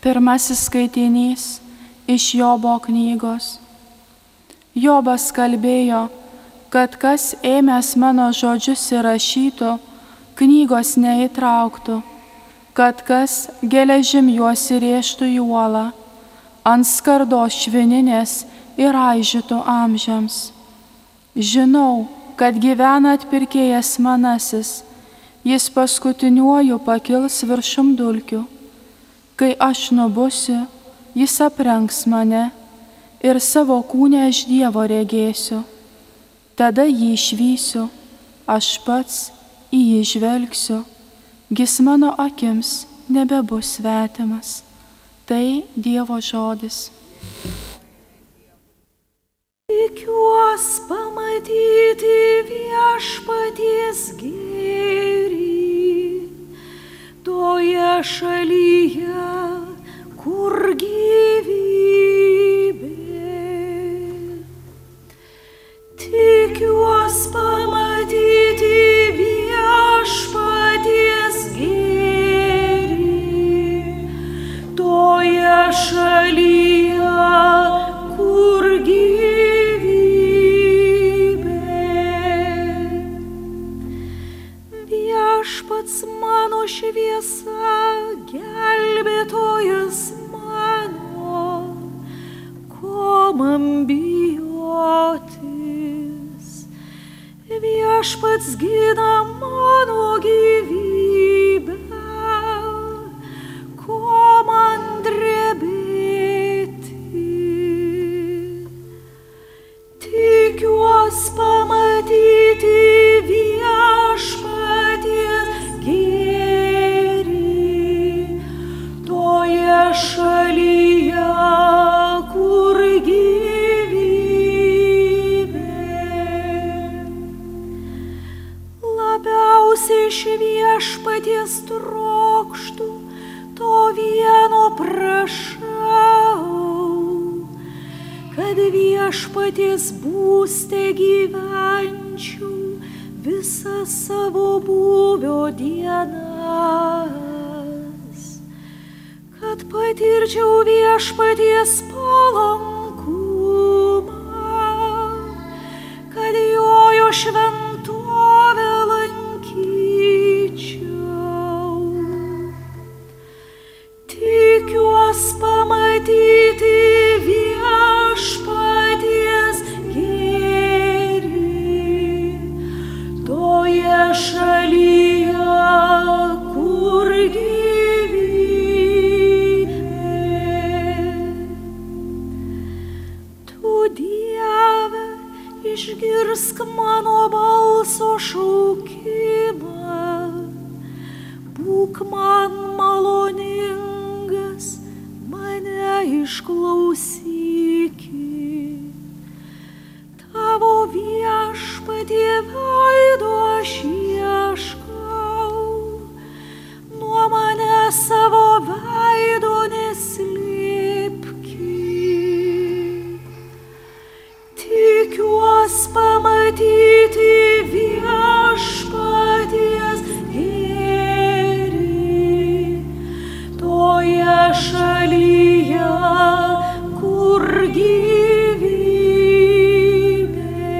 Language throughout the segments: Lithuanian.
Pirmasis skaitinys iš Jobo knygos. Jobas kalbėjo, kad kas ėmęs mano žodžius įrašytų, knygos neįtrauktų, kad kas geležim juos įrėžtų į uolą, ant skardos švininės ir aižytų amžiams. Žinau, kad gyvena atpirkėjas manasis, jis paskutiniuoju pakils viršum dulkių. Kai aš nubusiu, jis aprengs mane ir savo kūne aš Dievo regėsiu. Tada jį išvysiu, aš pats į jį žvelgsiu, jis mano akims nebebus svetimas. Tai Dievo žodis. Tikiuos pamatyti viešpaties gėrį toje šalyje, kur gyvybė. Tikiuos pamatyti viešpaties gėrį toje šalyje, kur Viešpats mano šviesa, gelbėtojas mano, ko man bijotis. Viešpats gina mano gyvybę, ko man drebėti. Tikiuos pamatyti viešpaties gėrį toje šalyje, kur gyvybė. Labiausiai iš viešpaties trokštu, to vieno prašau, kad viešpaties būste gyvenčiau visą savo būvio dienas, kad patirčiau viešpaties palankumą, kad jo šventovę lankyčiau. Tikiuos pamatyti viešpaties gėrį toje šalyje, kur gyvybė. Tu, Dieve, išgirsk mano balso šaukimą, būk man maloningas, mane išklausyki. Tavo viešpatie veido aš ieškau, nuo mane savo veido neslėpki. Tikiuos pamatyti viešpaties gėrį toje šalyje, kur gyvybė.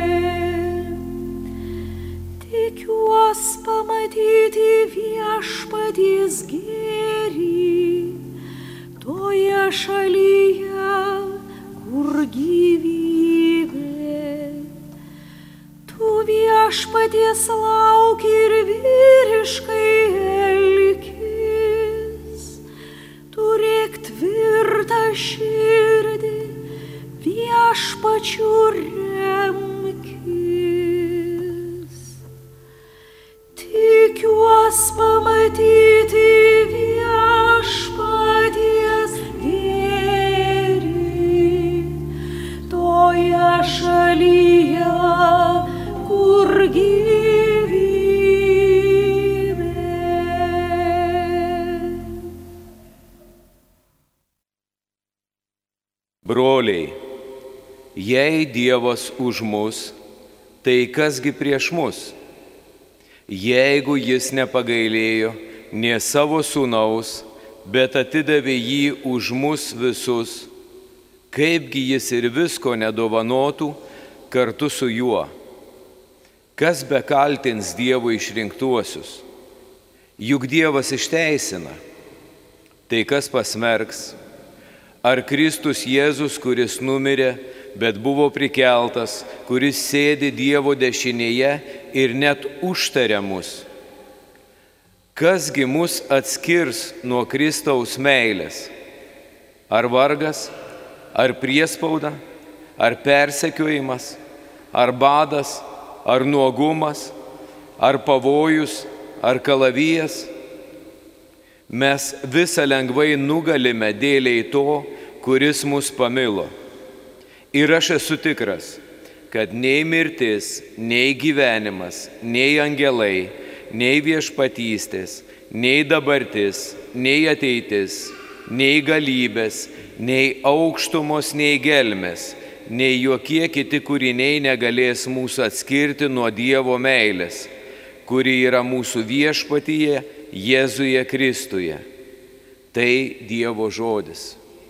Tikiuos pamatyti viešpaties gėrį toje šalyje, kur gyvybė. Tu viešpaties lauki ir vyriškai elkis, turėk tvirtą širdį, viešpačiu remkis. Tikiuos pamatyti viešpaties gėrį toje šalyje, kur gyvybė. Broliai, jei Dievas už mus, tai kasgi prieš mus? Jeigu jis nepagailėjo nė savo sūnaus, bet atidavė jį už mus visus, kaipgi jis ir visko nedovanotų kartu su juo. Kas bekaltins Dievo išrinktuosius? Juk Dievas išteisina. Tai kas pasmerks? Ar Kristus Jėzus, kuris numirė, bet buvo prikeltas, kuris sėdi Dievo dešinėje ir net užtaria mus? Kasgi mus atskirs nuo Kristaus meilės? Ar vargas, ar priespauda, ar persekiojimas, ar badas, ar nuogumas, ar pavojus, ar kalavijas? Mes visą lengvai nugalime dėliai to, kuris mus pamilo. Ir aš esu tikras, kad nei mirtis, nei gyvenimas, nei angelai, nei viešpatystės, nei dabartis, nei ateitis, nei galybės, nei aukštumos, nei gelmės, nei jokie kiti kūriniai negalės mūsų atskirti nuo Dievo meilės, kuri yra mūsų viešpatyje Jėzuje Kristuje. Tai Dievo žodis.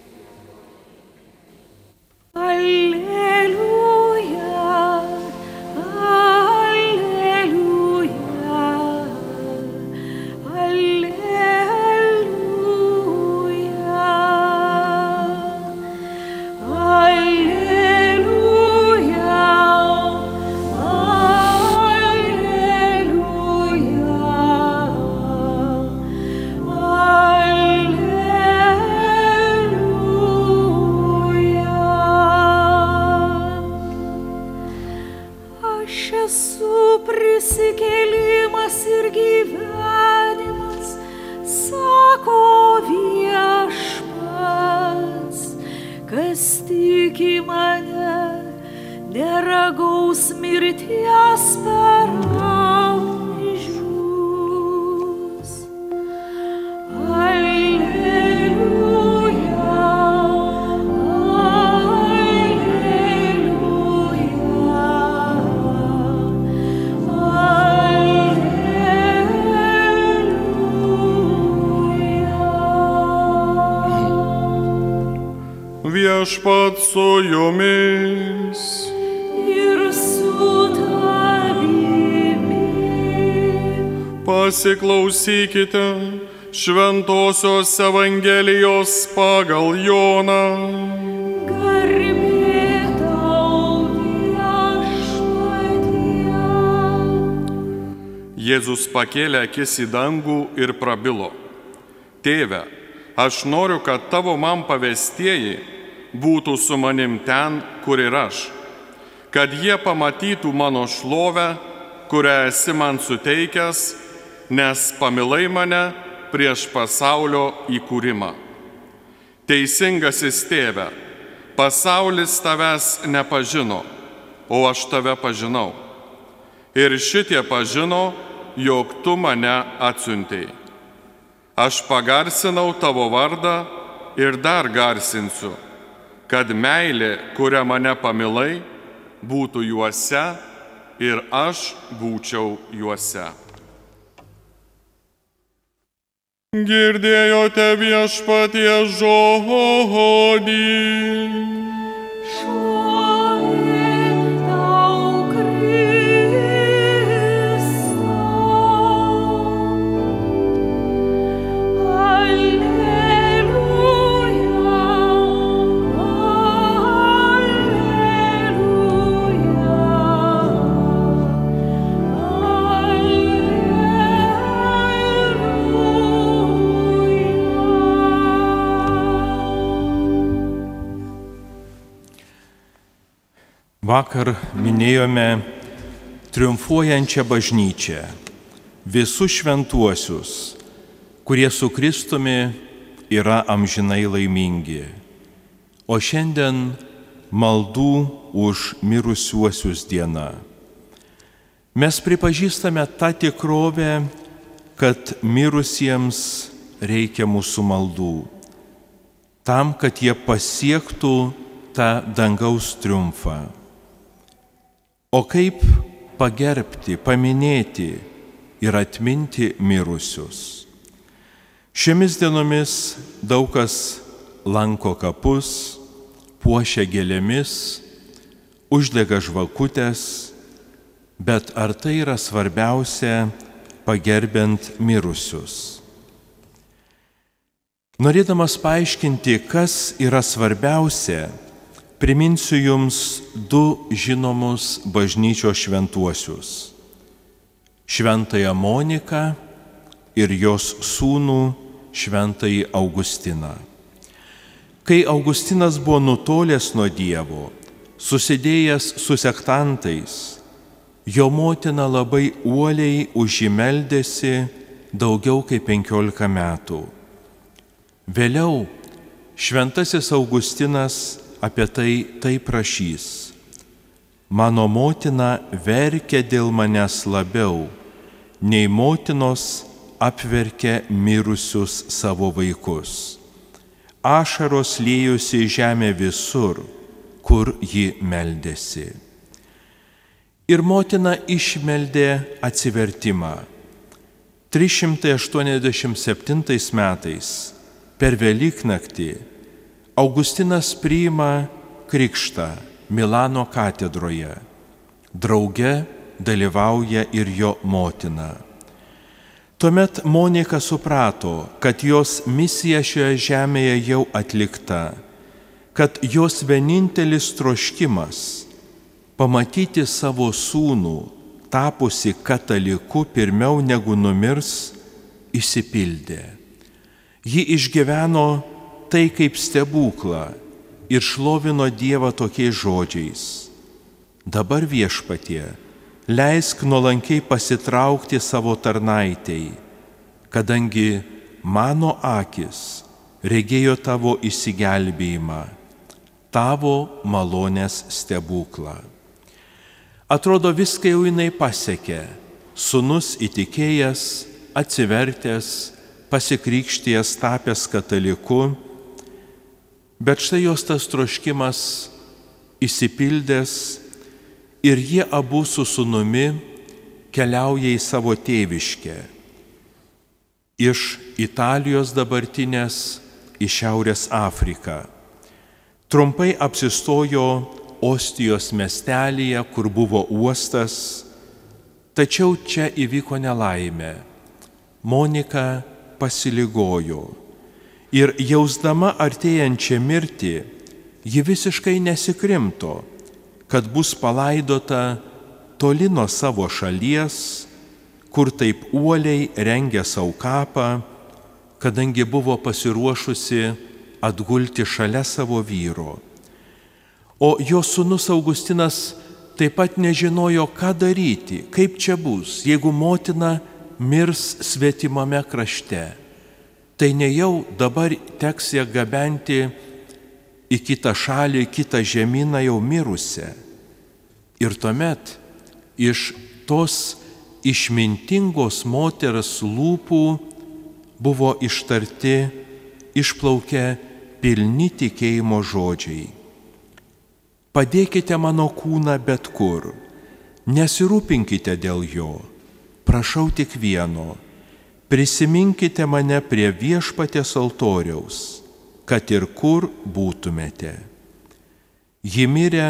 Prisikėlimas ir gyvenimas, sako Viešpats, kas tiki mane, neragaus mirties per amžius. Viešpats su jumis. Ir su tavimi. Pasiklausykite Šventosios Evangelijos pagal Joną. Garbė tau, Viešpatie. Jėzus pakėlė akis į dangų ir prabilo: Tėve, aš noriu, kad tavo man pavestieji būtų su manim ten, kur ir aš, kad jie pamatytų mano šlovę, kurią esi man suteikęs, nes pamilai mane prieš pasaulio įkūrimą. Teisingasis Tėve, pasaulis tavęs nepažino, o aš tave pažinau. Ir šitie pažino, jog tu mane atsiuntei. Aš pagarsinau tavo vardą ir dar garsinsiu, kad meilė, kurią mane pamilai, būtų juose ir aš būčiau juose. Girdėjote Viešpaties žodį. Vakar minėjome triumfuojančią bažnyčią, visus šventuosius, kurie su Kristumi yra amžinai laimingi. O šiandien maldų už mirusiuosius diena. Mes pripažįstame tą tikrovę, kad mirusiems reikia mūsų maldų, tam, kad jie pasiektų tą dangaus triumfą. O kaip pagerbti, paminėti ir atminti mirusius? Šiomis dienomis daug kas lanko kapus, puošia gėlėmis, uždega žvakutės, bet ar tai yra svarbiausia pagerbiant mirusius? Norėdamas paaiškinti, kas yra svarbiausia, priminsiu jums du žinomus bažnyčios šventuosius - Šventąją Moniką ir jos sūnų Šventąjį Augustiną. Kai Augustinas buvo nutolęs nuo Dievo, susidėjęs su sektantais, jo motina labai uoliai už jį meldėsi daugiau kaip 15 metų. Vėliau šventasis Augustinas apie tai prašys: mano motina verkia dėl manęs labiau, nei motinos apverkia mirusius savo vaikus. Ašaros liejosi į žemę visur, kur ji meldėsi. Ir motina išmeldė atsivertimą. 387 metais per Velyknaktį Augustinas priima krikštą Milano katedroje. Drauge dalyvauja ir jo motina. Tuomet Monika suprato, kad jos misija šioje žemėje jau atlikta, kad jos vienintelis troškimas - pamatyti savo sūnų, tapusi kataliku pirmiau negu numirs, išsipildė. Ji išgyveno tai kaip stebuklą ir šlovino Dievą tokiais žodžiais: dabar Viešpatie, leisk nuolankiai pasitraukti savo tarnaitei, kadangi mano akis regėjo tavo išsigelbėjimą, tavo malonės stebuklą. Atrodo, viską jau jinai pasiekė. Sūnus įtikėjęs, atsivertęs, pasikrikštijęs, tapęs kataliku, bet štai jos tas troškimas išsipildęs ir jie abu su sūnumi keliauja į savo tėviškę. Iš Italijos dabartinės į Šiaurės Afriką. Trumpai apsistojo Ostijos miestelyje, kur buvo uostas, tačiau čia įvyko nelaimė. Monika pasiligojo ir jausdama artėjančią mirtį, ji visiškai nesikrimto, kad bus palaidota toli nuo savo šalies, kur taip uoliai rengė savo kapą, kadangi buvo pasiruošusi atgulti šalia savo vyro. O jo sūnus Augustinas taip pat nežinojo, ką daryti, kaip čia bus, jeigu motina mirs svetimame krašte. Tai nejau dabar teks ją gabenti į kitą šalį, į kitą žemyną jau mirusią. Ir tuomet iš tos išmintingos moters lūpų buvo išplaukę pilni tikėjimo žodžiai. Padėkite mano kūną bet kur, nesirūpinkite dėl jo, prašau tik vieno, prisiminkite mane prie Viešpaties altoriaus, kad ir kur būtumėte. Ji mirė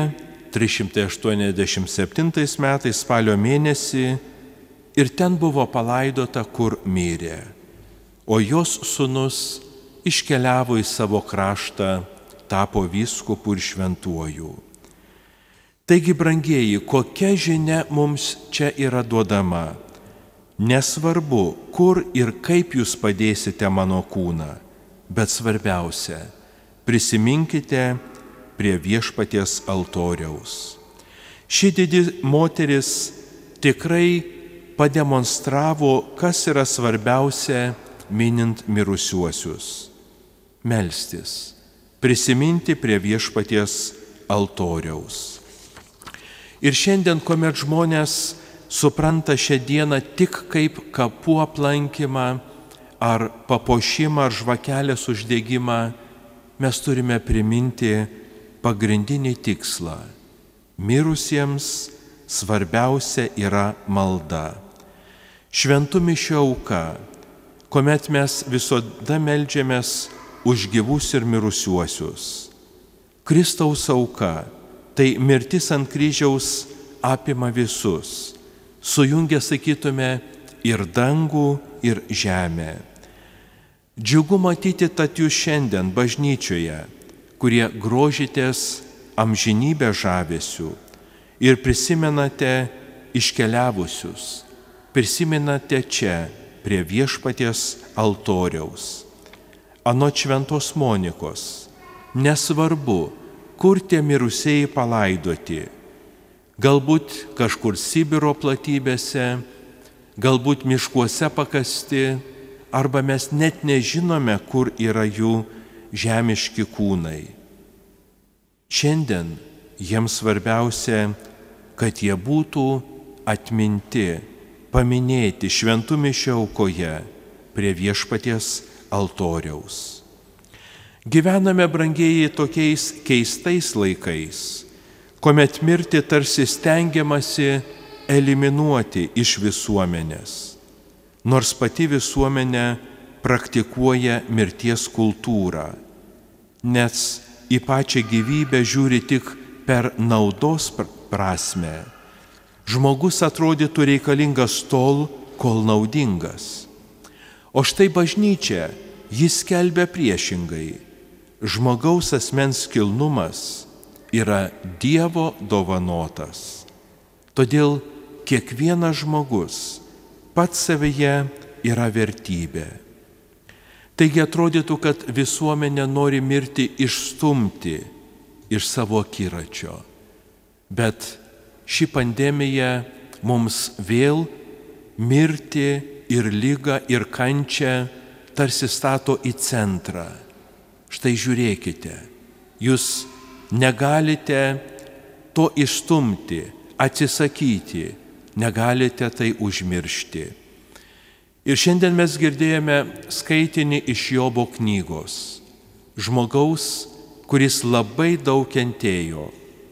387 metais spalio mėnesį ir ten buvo palaidota, kur mirė, o jos sūnus iškeliavo į savo kraštą, tapo vyskupu ir šventuoju. Taigi, brangieji, kokia žinia mums čia yra duodama? Nesvarbu, kur ir kaip jūs padėsite mano kūną, bet svarbiausia, prisiminkite prie Viešpaties altoriaus. Ši didi moteris tikrai pademonstravo, kas yra svarbiausia minint mirusiuosius. Melstis, prisiminti prie Viešpaties altoriaus. Ir šiandien, kuomet žmonės supranta šią dieną tik kaip kapų aplankymą ar papuošimą ar žvakelės uždegimą, mes turime priminti pagrindinį tikslą. Mirusiems svarbiausia yra malda. Šventų mišių auka, kuomet mes visada meldžiamės už gyvus ir mirusiuosius. Kristaus auka, tai mirtis ant kryžiaus apima visus, sujungia, sakytume, ir dangų, ir žemę. Džiugu matyti tad jūs šiandien bažnyčioje, kurie grožitės amžinybę žavesiu ir prisimenate iškeliavusius, prisimenate čia prie viešpaties altoriaus. Anot šventos Monikos, nesvarbu, kur tie mirusieji palaidoti, galbūt kažkur Sibiro platybėse, galbūt miškuose pakasti, arba mes net nežinome, kur yra jų žemiški kūnai. Šiandien jiems svarbiausia, kad jie būtų atminti, paminėti šventų mišių aukoje prie viešpaties altoriaus. Gyvename, brangieji, tokiais keistais laikais, kuomet mirtį tarsi stengiamasi eliminuoti iš visuomenės, nors pati visuomenė praktikuoja mirties kultūrą, nes į pačią gyvybę žiūri tik per naudos prasme. Žmogus atrodytų reikalingas tol, kol naudingas. O štai bažnyčia jis skelbia priešingai. Žmogaus asmens kilnumas yra Dievo dovanotas. Todėl kiekvienas žmogus pats savyje yra vertybė. Taigi atrodytų, kad visuomenė nori mirtį išstumti iš savo akiračio. Bet ši pandemija mums vėl mirtį ir ligą ir kančią tarsi stato į centrą. Štai žiūrėkite, jūs negalite to išstumti, atsisakyti, negalite tai užmiršti. Ir šiandien mes girdėjome skaitinį iš Jobo knygos. Žmogaus, kuris labai daug kentėjo.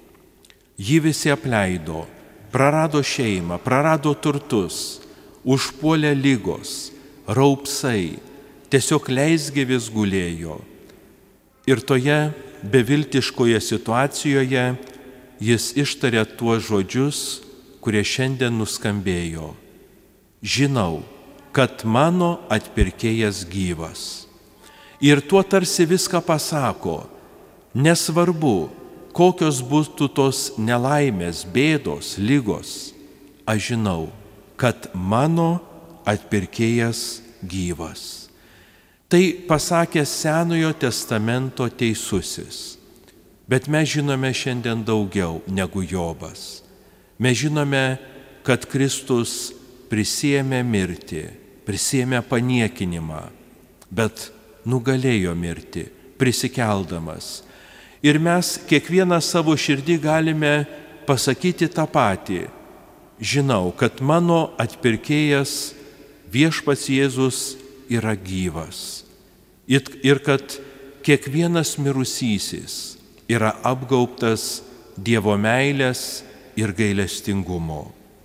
Jį visi apleido, prarado šeimą, prarado turtus, užpuolė lygos, raupsai, tiesiog leisgyvis gulėjo. Ir toje beviltiškoje situacijoje jis ištarė tuos žodžius, kurie šiandien nuskambėjo. Žinau, kad mano atpirkėjas gyvas. Ir tuo tarsi viską pasako, nesvarbu, kokios būtų tos nelaimės, bėdos, lygos, aš žinau, kad mano atpirkėjas gyvas. Tai pasakė Senojo testamento teisusis. Bet mes žinome šiandien daugiau negu Jobas. Mes žinome, kad Kristus prisiėmė mirtį, prisiėmė paniekinimą, bet nugalėjo mirtį, prisikeldamas. Ir mes kiekvieną savo širdį galime pasakyti tą patį. Žinau, kad mano atpirkėjas viešpats Jėzus yra gyvas. Ir kad kiekvienas mirusysis yra apgaubtas Dievo meilės ir gailestingumo.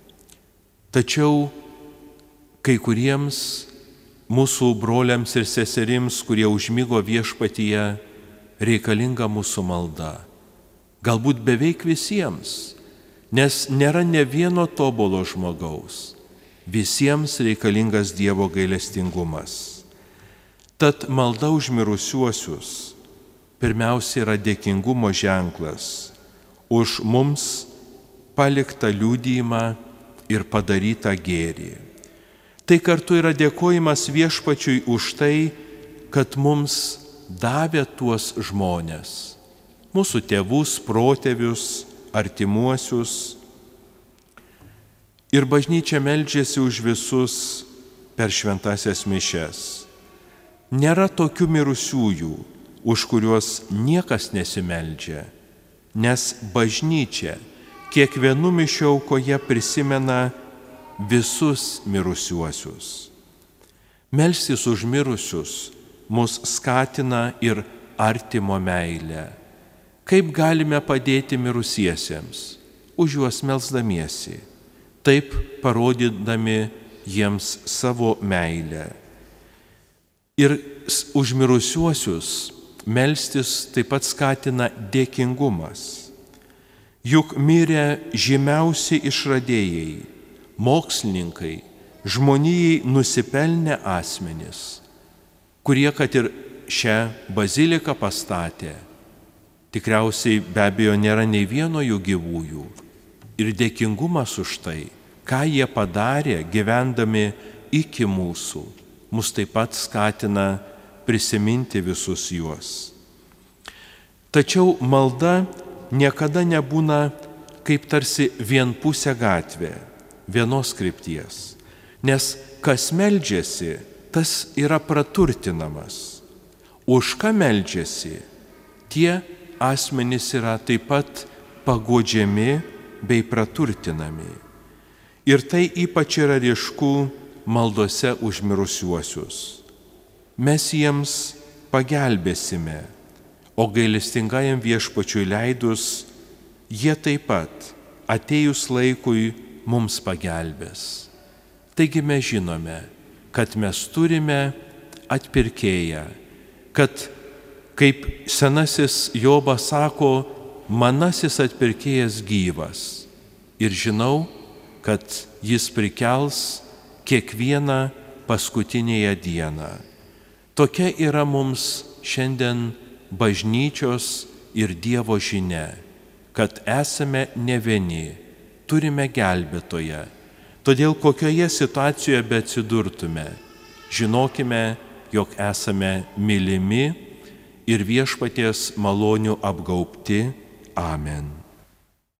Tačiau kai kuriems mūsų broliams ir seserims, kurie užmigo viešpatyje, reikalinga mūsų malda. Galbūt beveik visiems, nes nėra ne vieno tobulo žmogaus. Visiems reikalingas Dievo gailestingumas. Tad malda už mirusiuosius pirmiausia yra dėkingumo ženklas už mums paliktą liudijimą ir padarytą gėrį. Tai kartu yra dėkojimas viešpačiui už tai, kad mums davė tuos žmones, mūsų tėvus, protėvius, artimuosius. Ir bažnyčia meldžiasi už visus per šventasias mišias. Nėra tokių mirusiųjų, už kuriuos niekas nesimeldžia, nes bažnyčia kiekvienų mišių aukoje prisimena visus mirusiuosius. Melstis už mirusius mus skatina ir artimo meilę. Kaip galime padėti mirusiesiems? Už juos melsdamiesi, taip parodydami jiems savo meilę. Ir už mirusiuosius melstis taip pat skatina dėkingumas. Juk mirė žymiausi išradėjai, mokslininkai, žmonijai nusipelnę asmenys, kurie kad ir šią baziliką pastatė, tikriausiai be abejo nėra nei vieno jų gyvųjų. Ir dėkingumas už tai, ką jie padarė gyvendami iki mūsų, mus taip pat skatina prisiminti visus juos. Tačiau malda niekada nebūna kaip tarsi vienpusė gatvė, vienos krypties, nes kas meldžiasi, tas yra praturtinamas. Už ką meldžiasi, tie asmenys yra taip pat paguodžiami bei praturtinami. Ir tai ypač yra ryšku maldose už mirusiuosius. Mes jiems pagelbėsime, o gailestingajam Viešpačiui leidus, jie taip pat atėjus laikui mums pagelbės. Taigi mes žinome, kad mes turime atpirkėją, kad, kaip senasis Jobas sako, manasis atpirkėjas gyvas. Ir žinau, kad jis prikels kiekvieną paskutinėje dieną. Tokia yra mums šiandien bažnyčios ir Dievo žinia, kad esame ne vieni, turime gelbėtoją. Todėl kokioje situacijoje beatsidurtume, žinokime, jog esame mylimi ir Viešpaties malonių apgaubti. Amen.